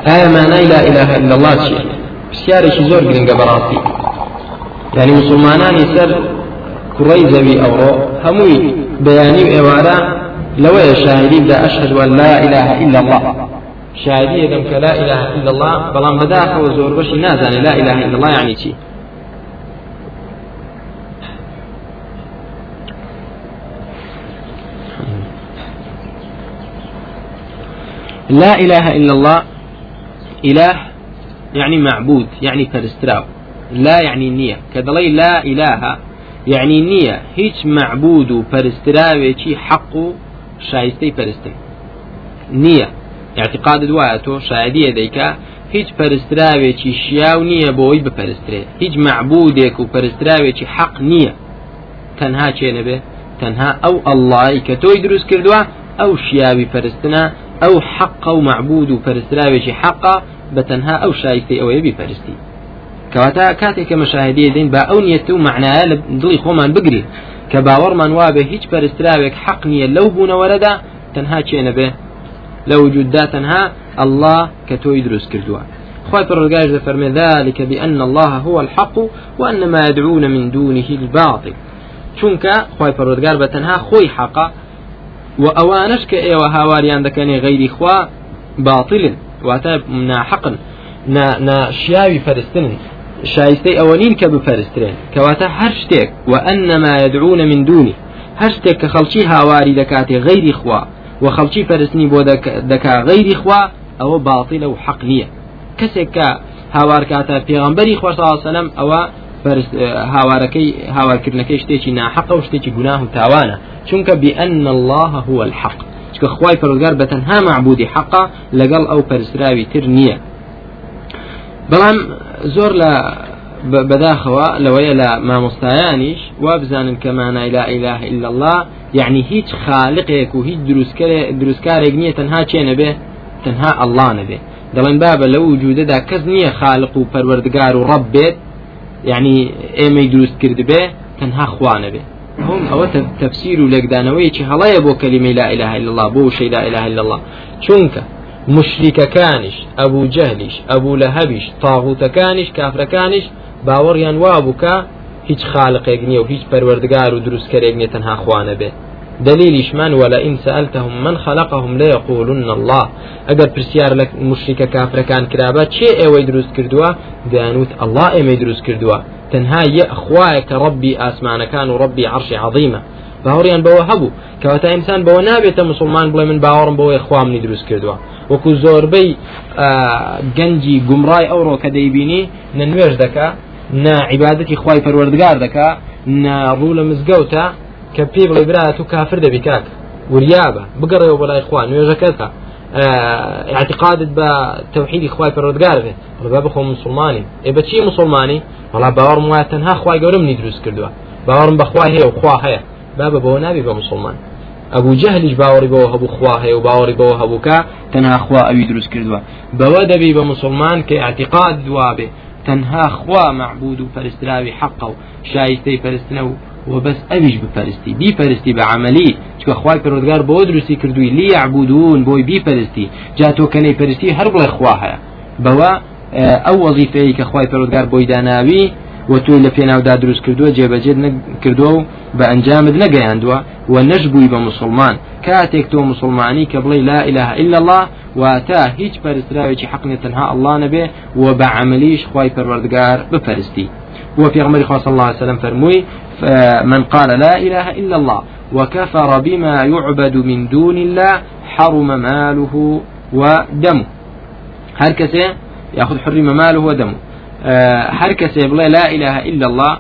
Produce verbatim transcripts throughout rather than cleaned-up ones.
آية معنى لا إله إلا الله شيء بسياري شزور قلنق براسي يعني مسلمانان يسر كري زبي أورو هموي بياني وإوارا لو شاهدي دا أشهد أن لا إله إلا الله شاهدية دمك لا إله إلا الله بلان بداخل وزور بشي نازاني لا إله إلا الله يعني شي لا إله إلا الله إله يعني معبود يعني فرستراو لا يعني نية كذلك لا إله يعني نية هيج معبود فرستراو شي حق شايستي فرستن نية اعتقاد دواتو شاهدية ديكا هيج فرستراو شي شياو نية بوي بفرستري هيج معبودك وفرستراو شي حق نية تنها شي نبي تنها أو الله كتو يدرس كردوا أو شياوي فرستنا أو حق ومعبود فرستراو شي حق بتنها أو شايستي أو يبي فرستي كواتا كاتي كمشاهدية دين با أو نيتو معناها لدلي خومان بقري كباور من وابه هيج فرستراوك حق نية لو بون وردا تنها شي نبي لو جدا تنها الله كتو يدرس كردوا خوي فرقاج فرمي ذلك بأن الله هو الحق وأن ما يدعون من دونه الباطل چونك خوي فرقاج بتنها خوي حقا وأوانش كأيوة هاواريان دكاني غير إخوة باطل واتا نا حقا نا نا شياوي فرستن شايستي أولين كبو فرسترين كواتا هرشتك وأن ما يدعون من دونه هرشتك كخلشي هاواري دكاتي غير إخوة وخلشي فرسني بو دك دكا غير إخوة أو باطل أو حق نية كسك هاوار كاتا پیغمبري إخوة صلى الله عليه وسلم أو فرس هاواركي هاوار كرنكي شتيشي نا حق وشتيشي قناه تاوانا چونك بأن الله هو الحق چونك خواي فرودگار بتنها معبودي حقا لقل أو فرسراوي ترنية بلام زور لا بداخوا لويا لا ما مستعيانيش وابزان كمان لا إله إلا الله يعني هيج خالقك وهيج دروسكار دروسكارك نية تنها چه نبه تنها الله نبه دلن بابا لو وجود دا كز نية خالق وفروردگار ورب يعني ايمي دروس كرد به تنها خوا نبه هم او تفسير لك دانوي چه هلا يبو كلمه لا اله الا الله بو شيء لا اله الا الله چونك مشرك كانش ابو جهلش ابو لهبش طاغوت كانش كافر كانش باوريان وابوكا هیچ خالق اگنی و هیچ پروردگار و درست کر اگنی تنها خوانه به دلیلش من ولا ان سألتهم من خلقهم لا يقولن الله اگر پرسیار لك مشرک کافر کان کرابا چه اوی درست کردوا دانوت الله ای درست کردوا تنها يا اخواك ربي اسمان كان وربي عرش عظيمه باوريان بو هبو كواتا انسان بو نابته مسلمان بلا من باورم بو اخوام ني درست کردوا وكو زوربي گنجي گمراي اورو كديبيني ننويج دكا نا عبادتي خواي پروردگار دكا نا رول مزگوتا كبي بلا براتو كافر دبيكاك وريابه بقرا ولا اخوان ويجكتا اه اعتقاد بتوحيد خواي پروردگار به باب خو مسلماني اي بچي مسلماني والله باور مواتنها خواي گورم ندرس كردوا باورم بخواي هي وخوا هي باب بو نبي بمسلمان ابو جهلش باوري بو ابو خوا هي وباوري بو ابوكا تنها خوا اوي درس كردوا بودبي بمسلمان كاعتقاد دوابه تنها خوا معبود فرستراوي حقه شايستي فرستنو وبس أبيش بفرستي بي فرستي بعملي شو أخوي پروردگار بودرسي كردوي لي يعبدون بوي بي فرستي جاتو كني فرستي هرب الأخواها بوا أو وظيفة كأخوي پروردگار بوي داناوي وتو لفينا ودا دروس كردو جيب جد كردو بأنجام نجا عندوا ونجبوا بمسلمان كاتك تو مسلماني كبلي لا إله إلا الله واتا هيج فرستراوي شي حقني تنها الله نبي وبعمليش خوي پروردگار بفرستي وفي غمر صلى الله عليه وسلم فرموي من قال لا إله إلا الله وكفر بما يعبد من دون الله حرم ماله ودمه هركسه يأخذ حرم ماله ودمه هركسه بلا لا إله إلا الله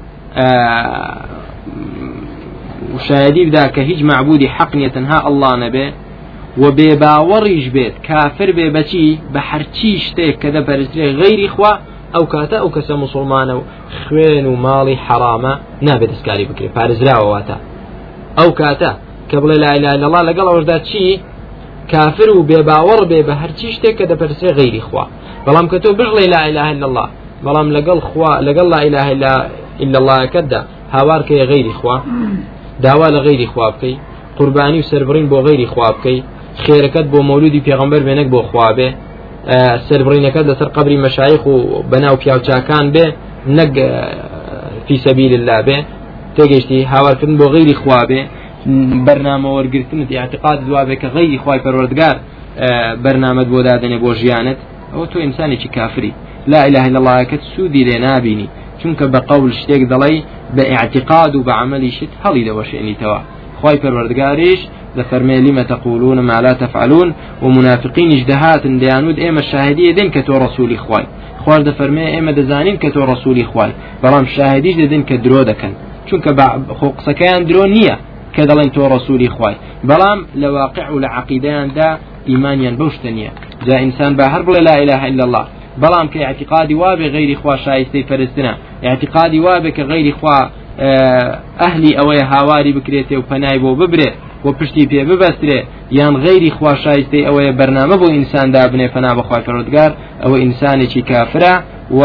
وشاهدي بذاك هيج معبودي حق يتنها الله نبي وبباوريش بيت كافر ببچي بحرچيش تيك كذا برسلي غير إخوة أو كاتا أو كسا مسلمان خوين ومالي حرامة نابد اسكاري بكري فارزرا وواتا أو كاتا قبل لا إله إلا الله لقال وجدات شي كافر وبيباور ببهرتيش تيك كذا برسلي غير إخوة بلام كتو بغلي لا إله إلا الله بلام لقال خوا لقال لا إله إلا إلا الله كدا هاوارك غير إخوة دعوة لغير إخوة بكي قرباني وسربرين بو غير إخوة بكي خيركت بو مولودي پیغمبر بينك بو خوابه سربڕینەکەت لەسەر قبری مەشایخ و بەناو پیاوچاکان بێ نەک فی سەبیل الله بێ تێگەیشتی هاوارکردن بۆ غەیری خوا بێ بەرنامە وەرگرتنت اعتقاد دوابێ کە غەیری خوای پەروەردگار بەرنامەت بۆ دادنێ بۆ ژیانت ئەو تۆ ئینسانێکی کافری لا إله إلا الله کە سوودی لێ نابینی چونکە بە قەول شتێک دەڵێ بە اعتقاد و بە عملی شت هەڵی دەوەشێنیتەوە خوای پەروەردگاریش دەفەرمێ لما تقولون ما لا تفعلون ومنافقينش دهاتن ديانود إما الشاهدية دين كتو رسولي خواي خوار دەفەرمێ ئێمە دەزانین کە تۆ ڕەسوولی خوای بەڵام شاهدیش دەدەن کە درۆ دەکەن چونکە قسەکەیان درۆ نییە کە دەڵێن تۆ ڕەسوولی خوای بەڵام لە واقع و لە عەقیدەیاندا ئیمانیان بەو شتە نییە جا ئینسان با هەر بڵێ لا إله إلا الله بەڵام کە اعتقادی وابێ غەیری خوا شایستەی پەرستنە اعتقادی وابێ کە غەیری خوا ئەهلی ئەوەیە هاواری بکرێتێ و پەنای بۆ ببرێ و پشتی پێ ببەسترێ یان غەیری خوا شایستەی ئەوەیە بەرنامە بۆ ئینسان دابنێ پەنا بەخوای پەروەردگار ئەوە ئینسانێکی کافرە و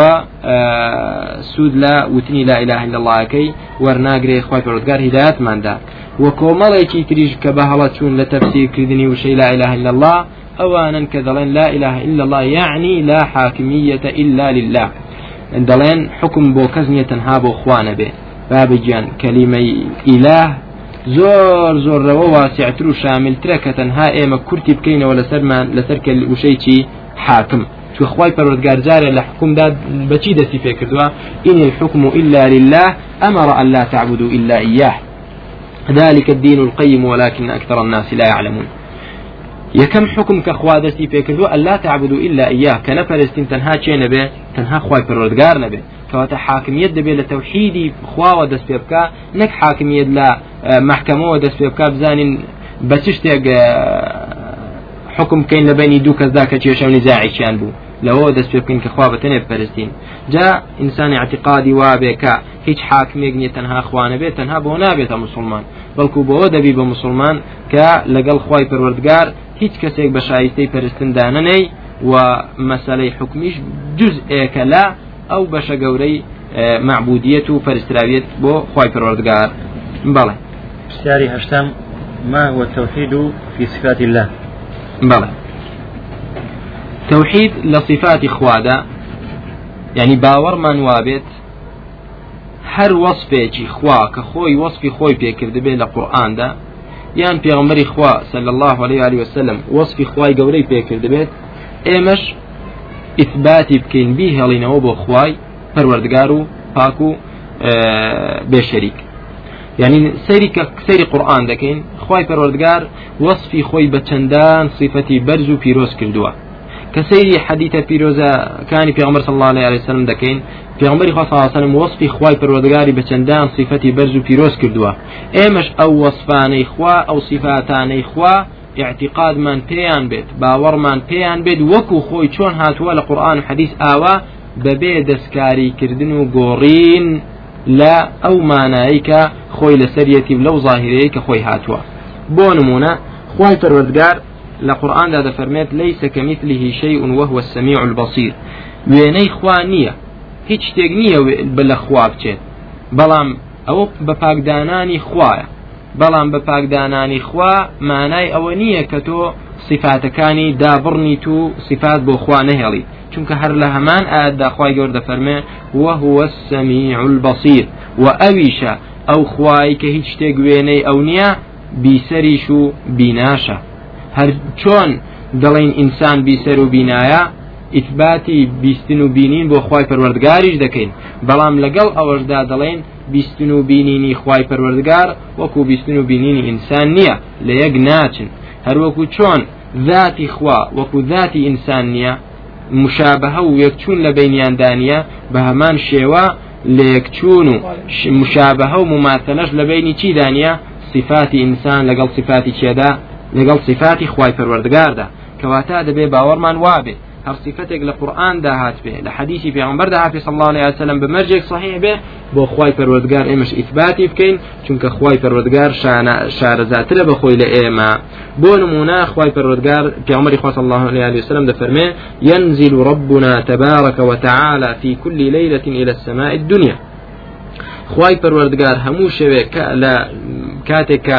سوود لە وتنی لا إله إلا اللهەکەی وەرناگرێ خوای پەروەردگار هیدایەتماندا و کۆمەڵێکی تریش کە بە هەڵە چوون لە تەفسیرکردنی وشەی لا إله إلا الله ئەوانن کە دەڵێن لا إله إلا الله يعني لا حاکمیەتە إلا لله دەڵێن حکم بۆ کەس نییە تەنها بۆ خوا نەبێ بابجیان کەلیمەی ئیلاه زۆر زۆرەوە واسعتر و شاملترە کە تەنها ئێمە کورتی بکەینەوە لەسەرمان لەسەر وشەیکی حاکم چو خوای پەروەردگار جارێ لە حکومدا بەچی دەستی پێ کردووە إن الحكم إلا لله أمر أن لا تعبدوا إلا إياه ذلك الدين القيم ولكن أكثر الناس لا يعلمون يكم حكم كخوا دەستی پێ کردووە أن لا تعبدوا إلا إياه کە نەپەرستین تەنها چێ نەبێ تەنها خوای پەروەردگار نەبێ کەواتە حاکمیت دەبێ لە تەوحیدی خواوە دەست پێ بکە نەک حاکمیت لە محکەمەوە دەست پێ بکە بزانین بە چ شتێک حکم بکەین لە بینی دوو کەسدا کە کێشە و نیزاعیان بوو لەوە دەست پێ بکەین کە خوا بەتەنێ بپەرستین جا ئینسان اعتقادی وابێ کە هیچ حاکمێک نییە تەنها خوا نەبێت تەنها بۆ نابێتە موسڵمان بەڵکو بۆەوە دەبی بە موسڵمان کە لەگەڵ خوای پەروەردگار هیچ کەسێک بە شایستەی پەرستندا نەنێی و مەسەلەی حکمیش جزئێکە لە ئەو بەشە گەورەی معبودیت و پەرستراویت بۆ خوای پەروەردگار بەڵێ پرسیاری هەشتم ما هو التوحيد في صفات الله بەڵێ توحيد لصفات خوادا يعني باورمان وابت هر وصفێکی خوا کە خۆی وصفی خۆی پێکرد بێ لە قورئان دا یان پێغەمبەری خوا صلی الله عليه وآله وسلم وصفی خوای گەورەی پێکرد بێت ئێمەش ئیثباتی بکەین بی هێڵینەوە بۆ خوای پەروەردگار و پاک و بێشەریک يعني سيري سيري قرآن دكين خوای پەروەردگار وصفی خۆی بە چەندان صفەتی بەرز و پیرۆز کردووە كسيري حديث بيروزا كان في عمر صلى الله عليه وسلم دكين في عمر صلى الله عليه وسلم وصفي خواي پروردگاري بچندان صفتي برزو بيروز كردوا ايمش او وصفاني خوا او صفاتاني خوا اعتقاد من بيان بيت باور من بيان بيت وكو خوي چون هاتوا لقرآن حديث آوا ببي دسكاري كردن و غورين لا او مانايك خوي لسريتي لو ظاهريك خوي هاتوا بونمونا خواي پروردگار لقرآن دا فرميت ليس كمثله شيء وهو السميع البصير ويني خوانية هيج تغنية بالخواب چێت بەڵام ئەوە بە پاکدانانی خوایە بەڵام بە پاکدانانی خوا مانای ئەوە نییە کە تۆ صفاتەکانی دابڕنیت و صفات بۆ خوا نەهێڵی چونکە هەر لە هەمان ئاەتدا خوای گەورە دەفەرمێ وهو السميع البصير و ئەویشە ئەو خوای کە هیچ شتێک وێنەی ئەو نییە بیسەریش و بیناشە هەر چۆن دەڵێن ئینسان بیسەر و بینایە ئیثباتی بیستن و بینین بۆ خوای پەروەردگاریش دەکەین بەڵام لەگەڵ ئەوەشدا دەڵێن بیستن و بینینی خوای پەروەردگار وەکو بیستن و بینینی ئینسان نییە لە یەک ناچن هەر وەکو چۆن ذاتی خوا وەکو ذاتی ئینسان نییە مشابهە و یەکچوون لە بینیاندا نییە بە هەمان شێوە لە یەکچوون و مشابهە و مماثلەش لە بینی چیدا نییە صفاتی ئینسان لەگەڵ صفاتی چێدا لەگەڵ صفاتی خوای پەروەردگاردا کەواتە دەبێ باوەڕمان وابێ هەر صفتێک لە قورئان داهات بێ لە حەدیثی پێغەمبەر داهات صلی الله عليه وسلم بمەرجێک صحیح بێ بۆ خوای پەروەردگار ئێمەش ئیثباتی بکەین چونکە خوای پەروەردگار شارەزاترە بە خۆی لە ئێمە بۆ نمونە خوای پەروەردگار پێغەمبەری خوا صلی الله عليه وسلم دەفەرمێ ينزل ربنا تبارك وتعالى في كل ليلة إلى السماء الدنيا خوای پەروەردگار هەموو شەوێک لە کاتێک کە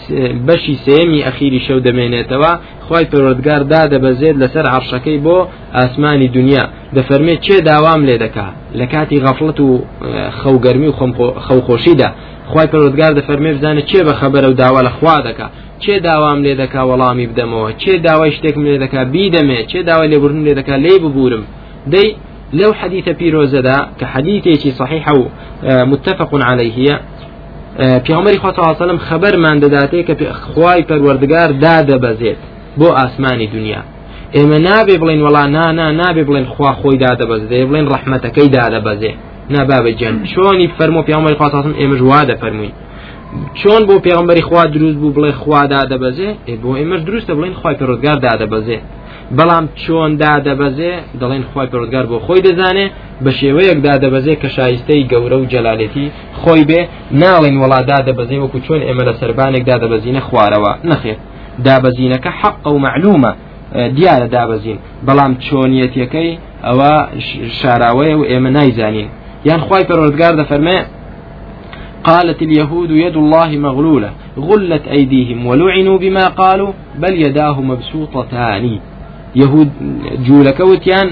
بەشی سێمی ئەخیری شەو دەمێنێتەوە خوای پەروەردگار دادەبەزێت لەسەر عەرشەکەی بۆ ئاسمانی دنیا دەفەرمێت چێ داوام لێ دەکا لە کاتی غەفڵەت و خەوگەرمی و خەوخۆشیدا خوای پەروەردگار دەفەرمێت بزانێت چێ بە خەبەرە و داوا لە خوا دەکا چێ داوام لێ دەکا وەڵامی بدەمەوە چێ داوای شتێکم لێ دەکا بیدەمێ چێ داوای لێبوردن لێ دەکا لێ ببورم دەی لەو حەدیثە پیرۆزەدا کە حەدیثێکی صحیح و متفق عليه پیامبری خوا صلی الله علیه و سلم خبرمان دەداتێ کە خوای پەروەردگار دادەبەزێت بۆ ئاسمانی دنیا ئێمە نابێ بڵێن وەڵا نا نا نابێ بڵێن خوا خۆی دادەبەزێت دەبێ بڵێن ڕەحمەتەکەی دادەبەزێ نا بابە گیان چۆنی فەرموو پیامبری خوا صلی الله علیه و سلم ئێمەش وا دەفەرمووین چۆن بۆ پیامبری خوا دروست بوو بڵێ خوا دادەبەزێ بۆ ئێمەش دروستە بڵێن خوای پەروەردگار دادەبەزێ بەڵام چۆن دادەبەزێ دەڵێن خوای پەروەردگار بۆ خۆی دەزانێ بە شێوەیەک دادەبەزێ کە شایستەی گەورە و جەلالەتی خۆی بێ ناڵێن وەڵا دادەبەزێ وەکو چۆن ئێمە لە سەربانێک دادەبەزینە خوارەوە نەخێر دابەزینەکە حەق و معلومە دیارە دابەزین بەڵام چۆنیەتیەکەی ئەوە شاراوەیە و ئێمە نایزانین یان خوای پەروەردگار دەفەرمێ قالت اليهود يد الله مغلولة غلت أيديهم ولعنوا بما قالوا بل يداه مبسوطتان يهود جولكوتيان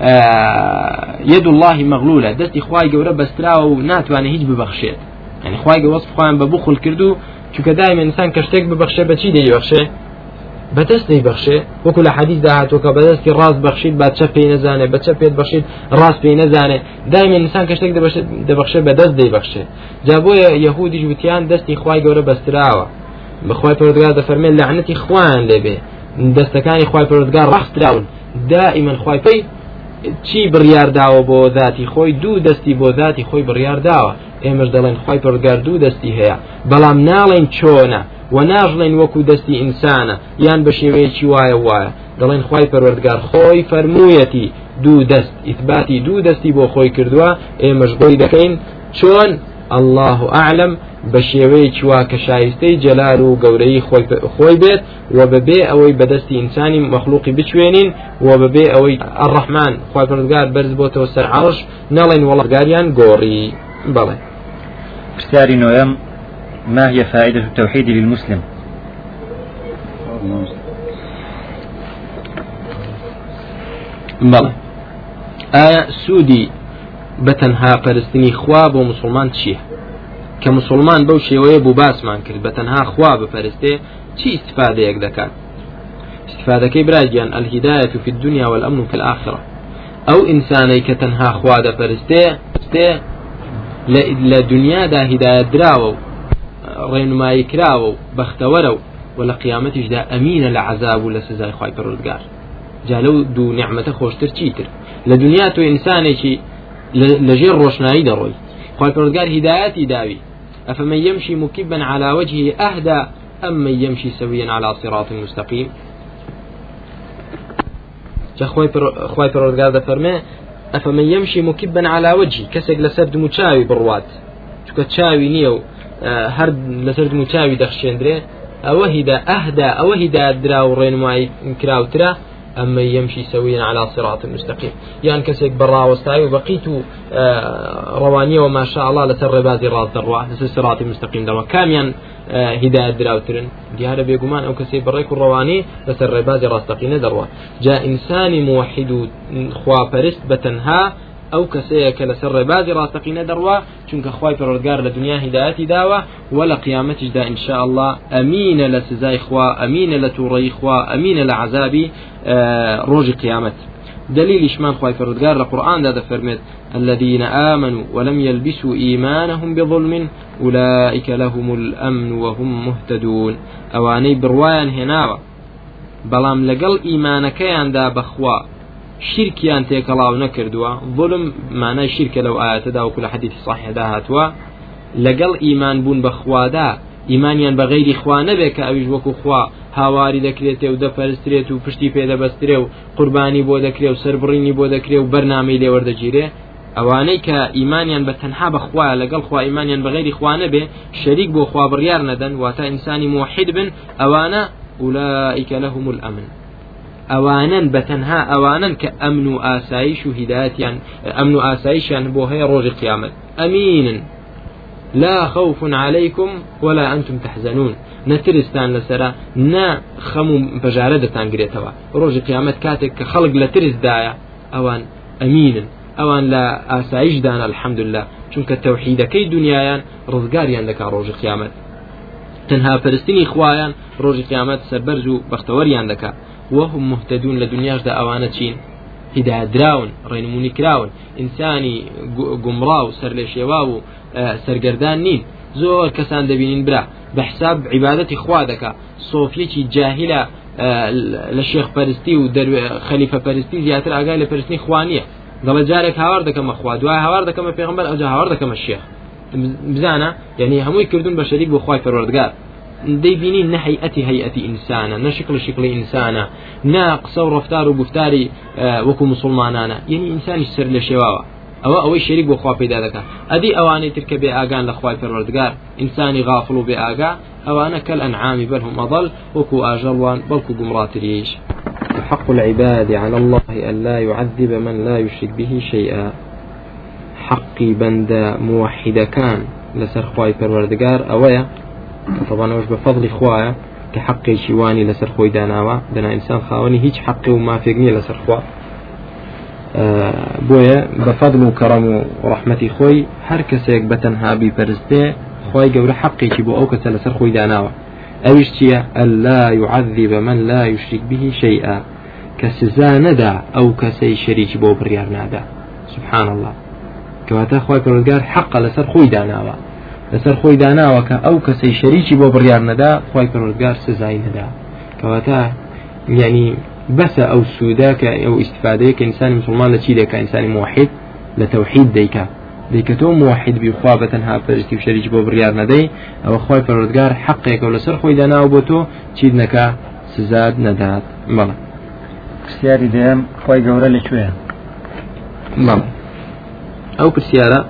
يد الله مغلولة دستي خواي قورا بستراو ناتواني هيج ببخشيت يعني خواي وصف خواي ببخل كردو چونکە دائما إنسان كشتك ببخشه بچي دي بخشه بەدەست دەیبەخشێ وەکو لە حەدیث داهاتوە کە بەدەستی ڕاست بەخشیت با چەپ پێی نەزانێ بە چەپ پێت بەخشیت ڕاست پێی نەزانێ دائما ئینسان کە شتێک دەبەخشێ بەدەست دەیبەخشێ جا بۆیە یەهودیش وتیان دەستی خوای گەورە بەستراوە بەخوای پەروەردگار دەفەرمێت لعنەتی خوایان لێبێ دەستەکانی خوای پەروەردگار ڕاستراون دائما خوای پێی چی بڕیار داوە بۆ ذاتی خۆی دوو دەستی بۆ ذاتی خۆی بڕیار داوە ئێمەش دەڵێن خوای پەروەردگار دوو دەستی هەیە بەڵام ناڵێن چۆنە و ناژڵێن وەکو دەستی ئینسانە یان بە شێوەیەکی وایە وایە دەڵێن خوای پەروەردگار خۆی فەرموویەتی دوو دەست ئیثباتی دوو دەستی بۆ خۆی کردووە ئێمەش بۆی دەکەین چۆن الله ئەعلم بە شێوەیەکی وا کە شایستەی جەلال و گەورەی خۆی بێت و بەبێ ئەوەی بەدەستی ئینسانی مەخلوقی بچوێنین و بەبێ ئەوەی ئەڕەحمان خوای پەروەردگار بەرز بۆتەوە سەر عەرش نەڵێن وەڵەگاریان گۆڕی بەڵێ پرسیاری نۆیەم ما هي فائدة التوحيد للمسلم؟ بلى آية سودي بتنها پرستنی خوا بو مسلمان چیه كمسلمان بو شێوەیە بو باسمان کرد بتنها خوا بپەرستێ چی استفادەیەک دەکات استفادەکەی براگیان الهداية في الدنيا والأمن في الآخرة أو إنساني كتنها خوا دەپەرستێ لە دنیادا هدایەت دراوە ڕێنمایی کراوە و بەختەوەرە و و لە قیامەتیشدا ئەمینە لە عەزاب و لە سزای خوای پەروەردگار جا لەو دوو نعمەتە خۆشتر چیتر لە دنیا تۆ ئینسانێکی لەژێر ڕۆشنایی دەڕۆی خوای پەروەردگار هیدایەتی داوی ئەفەمەن یەمشی مکبا على وجهه ئەهدى ئەمن یەمشی سەویا على صراط مستقیم جا خوای پەروەردگار دەفەرمێ ئەفەمەن یەمشی مکبا على وجهه کەسێک لەسەر دم و چاوی بڕوات چونکە چاوی نییە و هەر لەسەر دم و چاوی دەخشێندرێ ئەوە هیدا ئەهدا ئەوە هیدایەت درا و ڕێنمایی کراوترە ئەمە یەمشی سەویە على صراط مستقیم یان کەسێک بەڕاوەستایی و بەقیت و ڕەوانیەوە ماشاء الله لەسەر ڕێبازی ڕاست دەڕوا لەسەر صراطی مستقیم دەڕوا کامیان هیدایەت دراوترن دیارە بێگومان ئەو کەسەی بەڕێک و ڕەوانی لەسەر ڕێبازی ڕاستەقینە دەڕوا جا ئینسانی موحید و خواپەرست بەتەنها ئەو کەسەیە کە لەسەر ڕێبازی ڕاستەقینە دەڕوا چونکە خوای پەروەردگار لە دنیا هیدایەتی داوە و لە قیامەتیشدا ئین شاء الله ئەمینە لە سزای خوا ئەمینە لە تووڕەیی خوا ئەمینە لە عەزابی ڕۆژی قیامەت دليل إشمان خواي فرودقار القرآن دا فرمت الذين آمنوا ولم يلبسوا إيمانهم بظلم أولئك لهم الأمن وهم مهتدون أواني بروايان هناوة بلام لقل إيمانك يندا بخوا شركيان تيكلاو نكردوا ظلم معنى شركة لو آيات دا وكل حديث صحيح دا هاتوا لقل إيمان بون بخوا دا إيمانيان بغير إخوا نبك أويج وكو خوا هاواری دەکرێتێ و دەپەرسترێت و پشتی پێدەبەسترێ و قوربانی بۆ دەکرێ و سەربڕینی بۆ دەکرێ و بەرنامەی لێوەردەگیرێ ئەوانەی کە ئیمانیان بە تەنها بەخوا لەگەڵ خوا ئیمانیان بەغیری خوا نەبێ شەریک بۆ خوا بڕیار نەدەن واتە ئینسانی موحید بن ئەوانە أولئك لهم الأمن ئەوانن بە تەنها ئەوانن کە ئەمن و ئاسایش و هیدایەتیان ئەمن و ئاسایشیان بۆ هەیە ڕۆژی قیامەت ئەمینن لا خوف عليكم ولا أنتم تحزنون نترستان لسرا نا خمو بجارة تانقريتوا روج قيامت كاتك كخلق لترس دايا أوان أمين أوان لا أسايش دانا الحمد لله چونك التوحيد كي دنيايان رزقاريان لك روج قيامت تنها فرستني إخوائيان روج قيامت سربرزو بختوريان لك وهم مهتدون لدنياش دا أوانا چين هداية دراون رينموني كراون إنساني قمراو سر لشيواو سرگردان نين زور كسان دبينين برا بحساب عبادتي خوادك صوفيتي جاهلة للشيخ بارستي ودر خليفة بارستي زياتر أقال لبارستني خوانية قبل جارك هاوردك ما خواد وها هاوردك ما پیغمبر أو جا هاوردك ما الشيخ بزانا يعني همو يكردون بشريك بخواي فروردقار دي بينين نهيئتي هيئتي إنسانا نشكل شكل إنسانا ناقص ورفتار وبفتاري وكو مسلمانانا يعني إنسان يسر لشواوا أو أو الشريك بخوا بيدا ذكا أدي أواني تركب بآجان لخواي فروردقار إنساني غافل بآجا أوانا كالأنعام بل هم أضل وكو آجروان بلكو قمرات ريش. حق العباد على الله أن لا يعذب من لا يشرك به شيئا. حقي بند موحد كان لسر خواي فروردقار أويا طبعا وش بفضل خوايا كحقي شواني لسر خوي داناوا دنا إنسان خاوني هيج حقي وما فيقني لسر خوا أه بويا بفضل وكرم ورحمتي خوي هر كسيك بتنها ببرزده خوي جور حقي كبو أو كسل لسر خوي داناوا أوش تيا ألا يعذب من لا يشرك به شيئا كسزا ندع أو كسي شريك بو بريار نادا سبحان الله كواتا خوي برزقار حق لسر خوي داناوا لسر خوي داناوا كأو كسي شريك بو بريار ندا خوي برزقار سزاي ندا كواتا يعني بس أو سوداك أو استفادة كإنسان مسلمان لشيء كإنسان موحد لتوحيد ديكا ديكتو موحد بخوابة ها فرشتي وشريك بو بريار ندي أو خوي برزقار حقك ولا سر خوي داناوا بوتو تشيد نكا سزاد ندات ملا سياري ديم خوي جورا لشوية ملا أو بالسيارة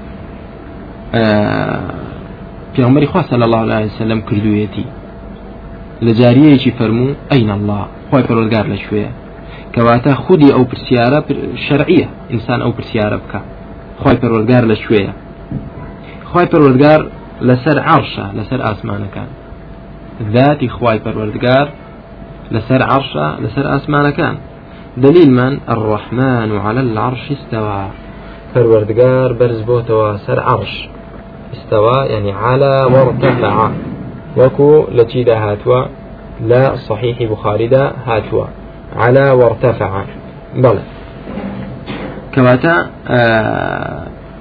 في عمر خواه صلى الله عليه وسلم كردويتي لجارية فرمو أين الله خوي برودقار لشوية كواتا خودي أو برسيارة شرعية إنسان أو برسيارة بك خوي برودقار لشوية خوي برودقار لسر عرشة لسر آسمان كان ذاتي خوي برودقار لسر عرشة لسر آسمان كان دليل من الرحمن على العرش استوى پروردگار برز بوتوا سر عرش استوى يعني على وارتفع وكو لتيدا هاتوا لا صحيح بخاري دا هاتوا على وارتفع بلى كواتا آه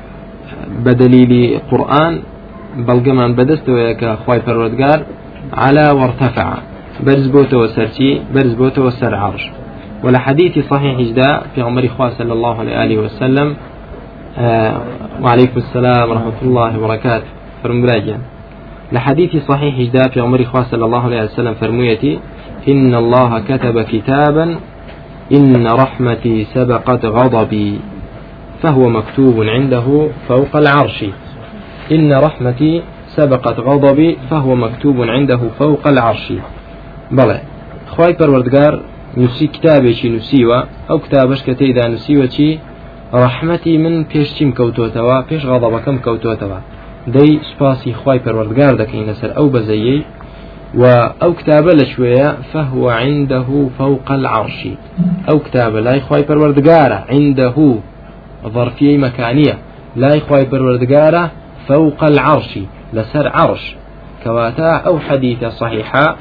بدليل قرآن بلقمان بدستوا يكا خواي پروردگار على وارتفع برز بوتوا سرتي برز بوتوا سر عرش ولا حديث صحيح جدا في عمر خواه صلى الله عليه وسلم آه وعليكم السلام ورحمة الله وبركاته فرمبراجا لحديث صحيح جدا في عمر خواه صلى الله عليه وسلم فرميتي إن الله كتب كتابا إن رحمتي سبقت غضبي فهو مكتوب عنده فوق العرش إن رحمتي سبقت غضبي فهو مكتوب عنده فوق العرش بلى خواي پروردگار نسي كتابي نسيوا أو كتابش كتيدا نسيوا شي رحمتي من پیش چیم کوتوتوا پیش غضبكم کوتوتوا دي سپاسي خواي پروردگار دكين لسر أو بزيي و أو كتاب لشوية فهو عنده فوق العرش أو كتاب لا خواي پروردگار عنده ظرفية مكانية لا خواي پروردگار فوق العرش لسر عرش كواتا أو حديث صحيحة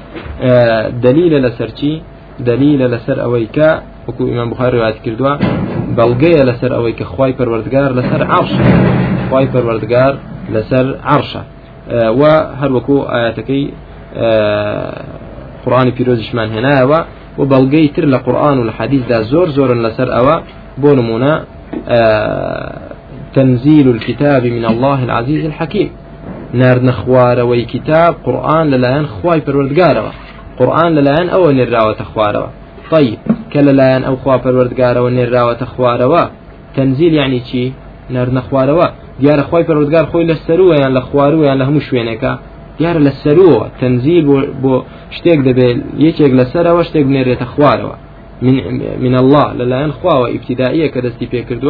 دليل لسرتي دليل لسر أويكا وكو إمام بخاري رواية كردوا بلغية لسر أويكا خواي پروردگار لسر عرش خواي پروردگار لسر عرش أه وهر وكو آياتكي أه قرآن بيروزش من هنا وبلغي تر لقرآن والحديث دا زور زور لسر أوا بونمونا أه تنزيل الكتاب من الله العزيز الحكيم نار نخوار وي كتاب قرآن للاين خواي پروردگار قرآن للاين أو نراوة تخوار طيب كلا لاين أو خوا پروردگار ونراوة تخوار تنزيل يعني چي نار نخوار ديار خواي پروردگار خوي لسروا يعني لخواروا يعني لهم شوينكا ديار لسروا تنزيل بو, بو شتيك دبل يكيك لسروا شتيك نريت خواروا من من الله للاين خوا ابتدائية كدستي بيكردوا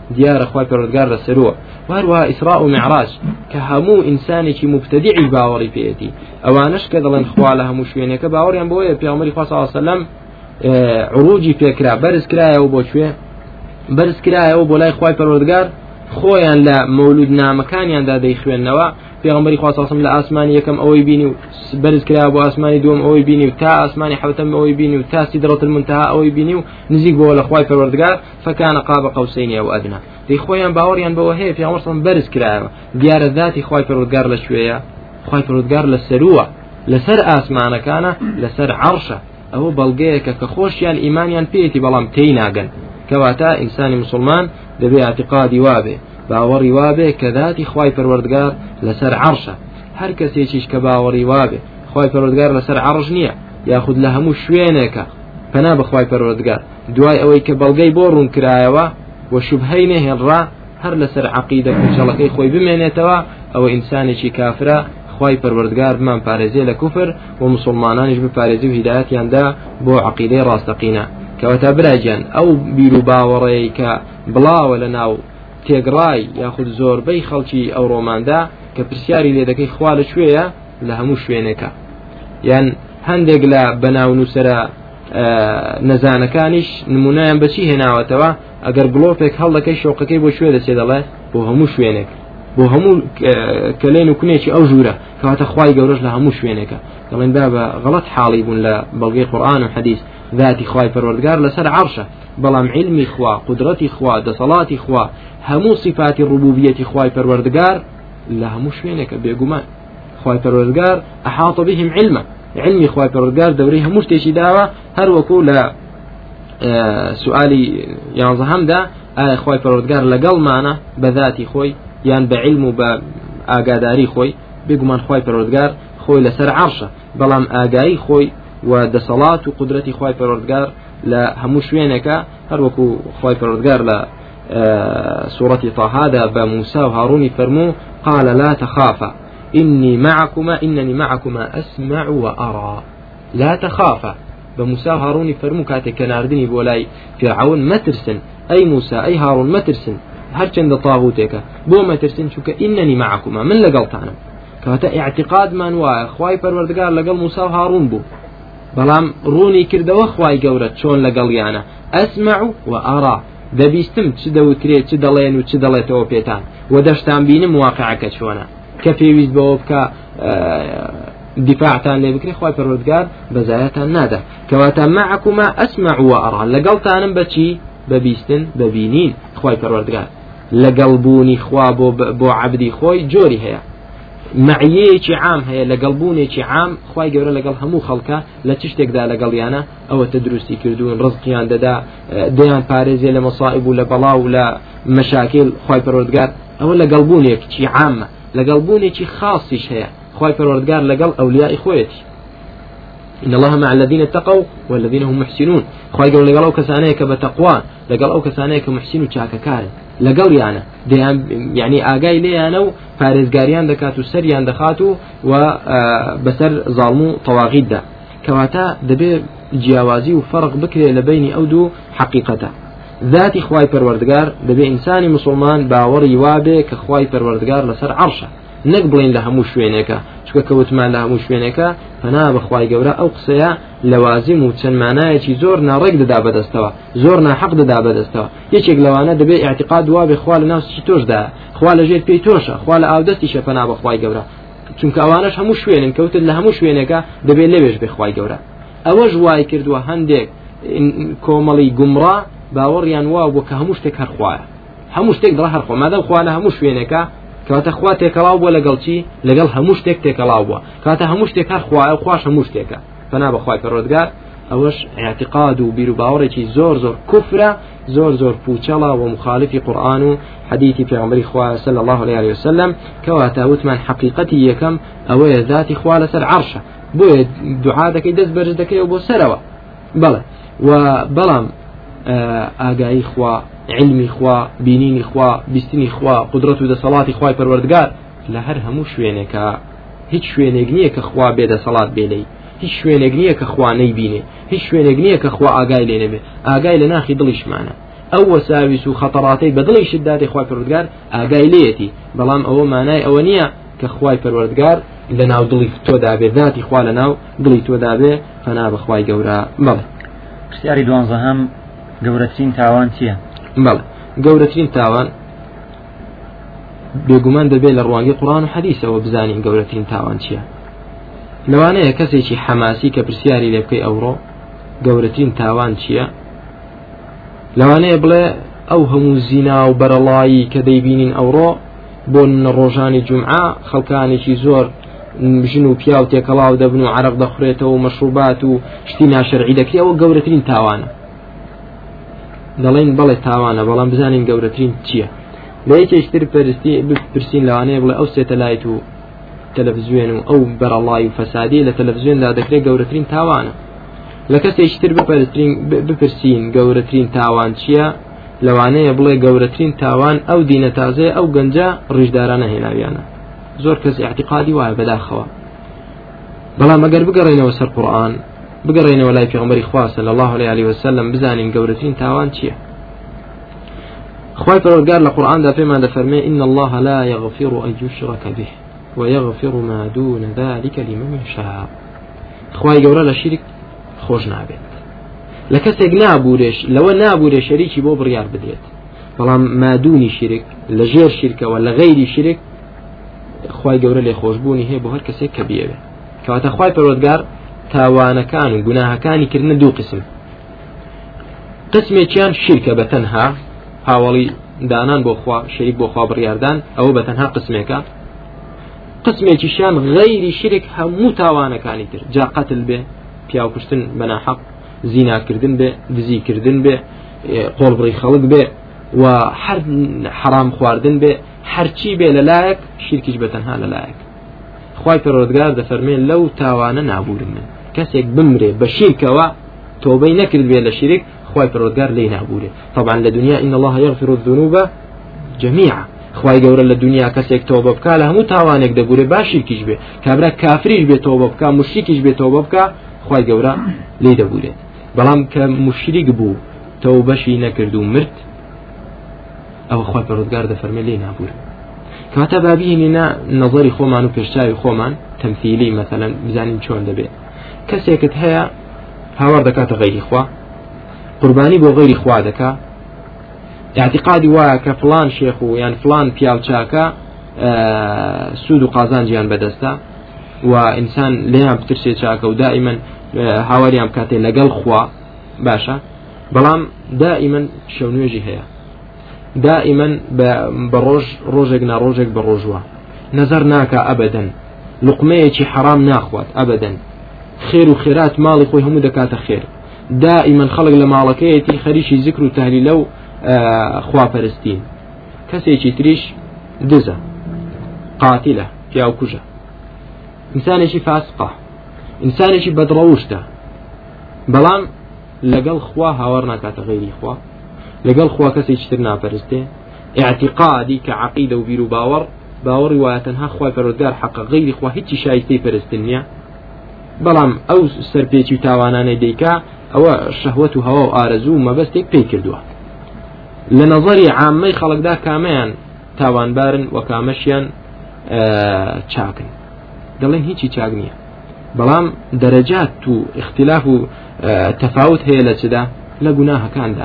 دیارە خوای پەروەردگار لەسەرەوە. وهروەها ئیسراء و معراج کە هەموو ئینسانێکی مبتدعی باوەڕی پێێتی ئەوانش کە دەڵێن خوا لە هەموو شوێنێکە باوەڕیان بەوەیە پێغەمبەری خوا صلی الله علیه وسلم عروجی پێکرا بەرز کرایەوە بۆ کوێ بەرز کرایەوە بۆ لای خوای پەروەردگار خۆیان لە مەولود نامەکانیاندا دەیخوێننەوە پێغەمبەری خوا صلی الله علیه وسلم لە ئاسمانی یەکەم ئەوەی بینی و بەرز کرا بۆ ئاسمانی دووەم ئەوەی بینی و تا ئاسمانی حەوتەم ئەوەی بینی و تا سیدرەت المنتها ئەوەی بینی و نزیک بۆ لە خوای پەروەردگار فکان قاب قوسین ئەو ئەدنا دەی خۆیان باوەڕیان بەوە هەیە پێغەمبەر صلی بەرز کرایەوە دیارە ذاتی خوای پەروەردگار لە شوێیە خوای پەروەردگار لە سەرووە لەسەر ئاسمانەکانە لەسەر عەرشە ئەوە بەڵگەیەکە کە خۆشیان ئیمانیان پێێتی بەڵام تێی ناگەن کەواتە ئینسانی مسلمان دەبێ اعتقادی وابێ باوەڕی وابێ کە ذاتی خوای پەروەردگار لەسەر عەرشە هەر کەسێکیش کە باوەڕی وابێ خوای پەروەردگار لەسەر عەرش نییە یاخود لە هەموو شوێنێکە پەنا بە خوای پەروەردگار دوای ئەوەی کە بەڵگەی بۆ ڕوون کرایەوە و شوبهەی نەهێنڕا هەر لەسەر عەقیدە کوچەڵەکەی خۆی بمێنێتەوە ئەوە ئینسانێکی کافرە خوای پەروەردگار بمان پارێزێ لە کوفر و مسلمانانیش بپارێزی و هیدایەتیاندا بۆ عەقیدەی ڕاستەقینە کەواتە براجان ئەو بیر و باوەڕەی کە بڵاوە لە ناو تێگڕای یاخود زۆربەی خەڵکی ئەو ڕۆماندا کە پرسیاری لێ دەکەی خوا لەکوێیە لە هەموو شوێنێکە یان هەندێک لە بەناو نووسرە نەزانەکانیش نمونەیان بەچی هێناوەتەوە ئەگەر گڵۆپێک هەڵدەکەی شۆقەکەی بۆ شوێ دەچێ دەڵێ بۆ هەموو شوێنێک بۆ هەموو کلێن و کونێکی ئەو ژوورە کەواتە خوای گەورەش لە هەموو شوێنێکە دەڵێن دا بە غەڵەت حاڵی بوون لە بەڵگەی قورئان و حەدیث ذاتی خوای پەروەردگار لەسەر عەرشە بەڵام علمی خوا قدرەتی خوا دەسەڵاتی خوا هەموو صفاتی ڕوبوبیەتی خوای پەروەردگار لە هەموو شوێنێکە بێگومان خوای پەروەردگار ئەحاطە بهم علما علمی خوای پەروەردگار دەورەی هەموو شتێکی داوە هەر وەکو لە سوالی یانزەهەمدا ئایا خوای پەروەردگار لەگەڵمانە بە ذاتی خۆی یان بە علم و بە ئاگاداری خۆی بێگومان خوای پەروەردگار خۆی لەسەر عەرشە بەڵام ئاگایی خۆی و دەسەڵات و قدرەتی خوای پەروەردگار لە هەموو شوێنێکە هەر وەکو خوای پەروەردگار لە سورەتی طه بە موسى و هارونی فەرموو قال لا تخافا إني معكما إنني معكما أسمع وأرى لا تخافا بموسى هاروني فرمو كاتي كناردني بولاي فرعون مترسن أي موسى أي هارون مترسن هرچند طاغوتك بو مترسن شوك إنني معكما من لقلتانا كاتا اعتقاد من وا خواي پروردگار لقل موسى هارون بو بلام روني كردوا خواي قورت شون لقل يانا أسمع وأرى دبيستم تشدوتري تشدلين وتشدلتو بيتان ودشتان بينم واقعك شونا كفيويز بوبكا دفاعتان لبكري خواي پروردگار بزايتان نادا كواتا معكما أسمع وأرى لقلتانم بچي ببيستن ببينين خواي پروردگار لقلبوني خوا بو, بو عبدي خوي جوري هيا معييكي عام هيا لقلبونيكي عام خواي قورا لقل همو خلقا لتشتك دا لقل يانا او تدرسي كردون رزقيان دا دا ديان باريزي لمصائب ولا بلا ولا مشاكل خواي پروردگار او لقلبونيكي عامة لقلبونيكي خاصيش هيا خواي پروردگار لقل أولياء خويتي إن الله مع الذين اتقوا والذين هم محسنون خواي قال لقل أو كسانيك بتقوى لقل أو كسانيك محسن وشاك كارن لقل يعني يعني آقاي لي أنا فارزقاريان دكاتو سريان دخاتو وبسر ظالمو طواغيد دا كواتا دبي جياوازي وفرق بكري لبين أودو حقيقته ذاتي خواي پروردگار دبي إنساني مسلمان باوري وابه كخواي پروردگار لسر عرشه نقبلين لها مشوينك شو كوتمان لها مشوينك فنا بخواي جورا أو قصيا لوازم وتسن معناه شي زورنا رق دا بدستوا زورنا حق دا بدستوا يشيك لوانا دبي اعتقاد واب خوال ناس شي توش دا خوال جيت بيتوشا خوال أودستي شفنا بخواي جورا چونك أوانش هم مشوينن كوت لها مشوينك دبي لبيش بخواي جورا أوج واي كردوا هندك كومالي جمرة باوريان واو وكهموش تكهر خوايا هموش تقدر هر خوا ماذا خوانا هموش وينك كاتا خوا تێکەڵاو بووە لەگەڵ چی لەگەڵ هەموو شتێک تێکەڵاو بووە کاتە هەموو شتێک هەر خوایە و خوش هەموو شتێکە فنا بەخوای پەروەردگار ئەوەش اعتقاد و بیر و باوەڕێکی زۆر زۆر کوفرە زۆر زۆر پوچەڵە و مخالفی قورئان و حەدیثی پێغەمبەری خوا صلی الله عليه وسلم کەواتە وتمان حقیقەتی یەکەم ئەوەیە ذاتی خوا لەسەر عەرشە بۆیە دوعا دەکەی دەست بەرز دەکەی و بۆ سەرەوە بەڵێ و بەڵام ئاگایی خوا علمي خوا بينيني خوا بيستني خوا قدرته ده صلاتي خواي پروردگار لهر همو شوينك هیچ شوينك نیه که خوا بيده صلات بيلي هیچ شوينك نیه که خوا نيبينه هیچ شوينك نیه که خوا آگاي لنبه آگاي لناخي دلش معنا أو وساوس وخطراتي بدل شدات إخوة پروردگار آقاي ليتي بلام أو معناي أونية كخوة پروردگار لناو دلي تو دابي ذات إخوة لناو دلي تو دابي فنا بخوة قورا بله پرسیاری دوانزەهەم گەورەترین تاوان چییە؟ بله گەورەترین تاوان بێگومان دەبێت لە ڕوانگەی قورآن و حەدیثەوە بزانین گەورەترین تاوان چییە. لەوانەیە کەسێکی حەماسی کە پرسیاری لێ بکەی ئەوڕۆ گەورەترین تاوان چییە؟ لەوانەیە بڵێ ئەو هەموو زینا و بەرەڵایی کە دەیبینین ئەوڕۆ بۆ ڕۆژانی جومعە خەڵکانێکی زۆر ژن و پیا و تێکەڵاو دەبن و عەرەق دەخورێتەوە و مەشروبات و شتی ناشەرعی دەکرێت ئەوە گەورەترین تاوانە. دەڵێن بەڵێ تاوانە بەڵام بزانین گەورەترین چییە. لە یەکێکتر پرسین لەوانەیە بڵێ ئەو سێتەلایت و تەلەڤیزیۆن و ئەو بەرەڵای و فەسادی لە تەلەڤیزیۆندا دەکرێت گەورەترین تاوانە. لە کەسێکتر بپرسین گەورەترین تاوان چییە لەوانەیە بڵێ گەورەترین تاوان ئەو دینە تازەیە ئەو گەنجە ڕیژدارانە هێناویانە. زۆر کەس اعتقادی وایە بەداخەوە بەڵام ئەگەر بگەڕێنەوە سەر قورئان بگەڕێنەوە لای پێغەمبەری خوا صلی الله علیه و سلم بزانین گەورەترین تاوان چییە. خوای پەروەردگار لە قورئاندا پێمان دەفەرمێ إن الله لا يغفر أن يشرك به ويغفر ما دون ذلك لمن يشاء. خوای گەورە لە شیرک خۆش نابێت لە کەسێک نابورێش لەوە نابورێ شەریکی بۆ بڕیار بدرێت بەڵام مادوونی شیرک لە ژێر شیرکەوە لە غەیری شیرک خوای گەورە لێ خۆشبوونی هەیە بۆ هەر کەسێک کە بیەوێ. کەواتە خوای پەروەردگار تاوانەکان و گوناهەکانی کردنە دوو قسم. قسمێکیان شیرکە بەتەنها هاوڵی دانان بۆ خوا شەریک بۆ خوا بڕیاردان ئەوە بەتەنها قسمێکە. قسمێکیشیان غەیری شیرک هەموو تاوانەکانی تر جا قەتل بێ پیاو کوشتن بەناحەق زیناکردن بێ دزیکردن بێ قۆڵبڕی خەڵک بێ و هەر حرام خواردن بێ هەرچی بێ لەلایەک شیرکیش بەتەنها لەلایەک. خوای پەروەردگار دەفەرمێن لەو تاوانە نابورم من کەسێک بمرێ بە شیرکەوە تۆبەی نەکرد بێ لە شیرک خوای پەروەردگار لێی نابورێ. طبعا لە دنیا إن الله يغفر الذنوب جميعا خوای گەورە لە دنیا کەسێک تۆبە بکا لە هەموو تاوانێک دەبورێ با شیرکیش بێ کابرا کافریش بێ تۆبە بکا مشریکیش بێ تۆبە بکا خوای گەورە لێی دەبورێت. بەڵام کە مشریک بوو تەوبەشی نەکرد و مرد ئەوە خوای پەروەردگار دەفەرمێ لێی نابورێ. کەواتە بابینە نەظەری خۆمان و پێشچاوی خۆمان تەمثیلی مثلا بزانین چۆن دەبێت. کەسێکت هەیە هاوار دەکاتە غەیری خوا قوربانی بۆ غەیری خوا دەکا اعتقادی وایە کە فلان شێخ و یان فلان پیاوچاکە سود و قازانجیان بەدەستە و ئینسان لێیان بترسێ چاکە و دائیمەن هاواریان بکاتێ لەگەڵ خوا باشە بەڵام دائیمەن شەونوێژی هەیە دائیمەن بە ڕۆژ ڕۆژێک ناڕۆژێک بە ڕۆژوە نەزەر ناکە ئەبەدەن لوقمەیەکی حرام ناخوات ئەبەدەن خێر و خێرات ماڵی خۆی هەموو دەکاتە خێر دائیمەن خەڵک لە ماڵەکەیەتی خەریکی ذکر و تهلیلە و خواپەرستین کەسێکی تریش دزە قاتیلە پیاو کوژە ئینسانێکی فاسقە ئینسانێکی بەدڕەوشتە بەڵام لەگەڵ خوا هاوار ناکاتە غەیری خوا لەگەڵ خوا کەسێکی تر ناپەرستێ اعتقادی کە عەقیدە و بیر و باوەڕ باوەڕی وایە تەنها خوای پەروەردگار حەقە غەیری خوا هیچی شایستەی پەرستن نییە بەڵام ئەو سەرپێکی و تاوانانەی دەیکا ئەوە شەهوەت و هەوا و ئارەزوو و مەبەستێک پێی کردووە لە نەظەری عامەی خەڵکدا کامەیان تاوانبارن و کامەشیان چاکن دەڵێن هیچی چاک نییە بەڵام دەرەجات و اختلاف و تەفاوت هەیە لە چدا لە گوناهەکاندا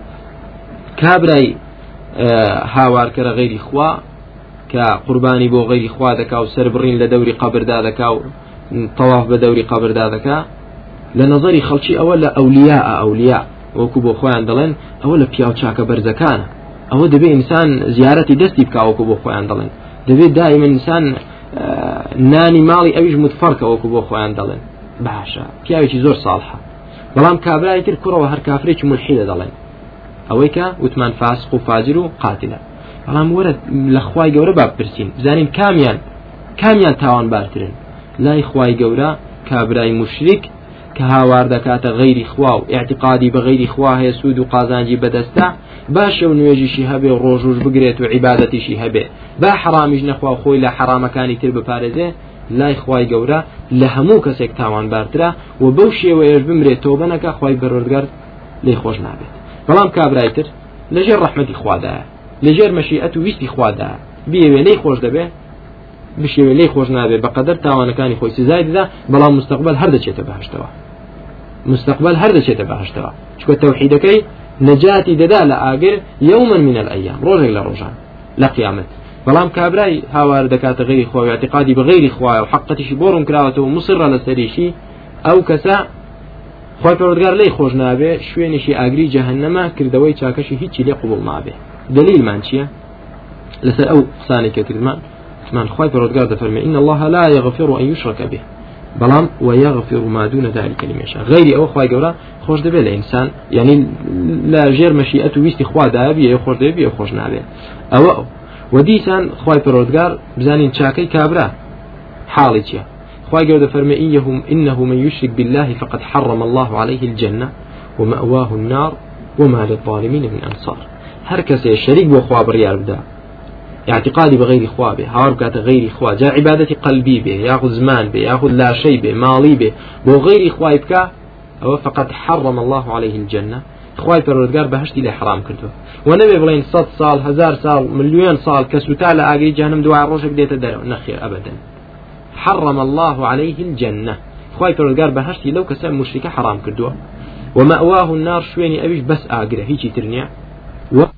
کابرای هاوارکەرە غەیری خوا کە قوربانی بۆ غەیری خوا دەکا و سەربڕین لە دەوری قەبردا دەکا و تەواف بە دەوری قەبردا دەکا لە نەظەری خەڵکی ئەوە لە ئەولیا ئەولیا وەکو بۆ خۆیان دەڵێن ئەوە لە پیاو چاکە بەرزەکانە ئەوە دەبێت ئینسان زیارەتی دەستی بکا وەکو بۆ خۆیان دەڵێن دەبێت دائیمەن ئینسان نانی ماڵی ئەویش متفەرکە وەکو بۆ خۆیان دەڵێن باشە پیاوێکی زۆر ساڵحە بەڵام کابرای تر کوڕەوە هەر کافرێکی ملحیدە دەڵێن ئەوەی کە وتمان فاسق و فاجر و قاتلە بەڵام وەرە لە خوای گەورە با بپرسین بزانین کامیان کامیان تاوانبارترن لای خوای گەورە کابرای مشریک کە هاوار دەکاتە غەیری خوا و اعتقادی بە غەیری خوا هەیە سود و قازانجی بەدەستە باشە و نوێژیشی هەبێ و ڕۆژوش بگرێت و عیبادەتیشی هەبێ با حرامیش نەخوا خۆی لە حرامەکانی تر بپارێزێ لای خوای گەورە لە هەموو کەسێک تاوانبارترە و بەو شێوەیەش بمرێت تۆبە نەکا خوای پەروەردگار لێی خۆش نابێت بەڵام کابرای تر لجر رحمة خوادا لجر مشيئة ويستي خوادا بيوي لي خوش دبه بشيوي لي خوش نابه بقدر تاوانا كاني خوي سزايد ذا بلا مستقبل هرده چيته بهشتوا مستقبل هرده چيته بهشتوا شكو توحيدكي نجاتي ددا لآقر يوما من الأيام روجك لروجان لقيامت بلام كابراي هاوار دكات غير خوا واعتقادي بغير خوا وحقتي شي بورم كراوته مصر لسريشي او كسا خوای پروردگار لی خوش نابه شوێنێکی ئاگری جەهەنەمە کردەوەی چاکەشی هیچی لێ قبول نابێ دلیلمان چییە لەسەر ئەو قسانێک کە کردمان من خوای پروردگار دەفەرمێ إن الله لا يغفر أن يشرك به بەڵام ويغفر ما دون ذلك لمن يشاء غيري ئەوە خوای گەورە خۆش دەبێت لە ئینسان یعنی لا ژێر مەشیئەت و ویستی خوا دابێ خۆش دەبێ خۆش نابێ ئەوە وديسان خوای پروردگار بزانین چاکەی کابرا حاڵی چییە خوای گەورە دەفەرمێ إنه من يشرك بالله فقد حرم الله عليه الجنة ومأواه النار وما للظالمين من أنصار هر کەسێ شەریک بۆ خوا بڕیار بدا اعتقادي بغير خوا به هاور بكات غير خوا جا عبادتي قلبي به ياخذ زمان به ياخذ لا شيء به مالي به بو غير خوا يبكى أو فقد حرم الله عليه الجنة خواي پروردگار بهشتي له حرام كردو ونبي بلين صد سال هزار سال مليون سال كسوتا لا اغي جهنم دعاء روشك ديتا دار نخير ابدا حرم الله عليه الجنة خواي پروردگار بهشتي لو كسا مشرك حرام كردو ومأواه النار شويني ابيش بس اغره هيجي ترنيا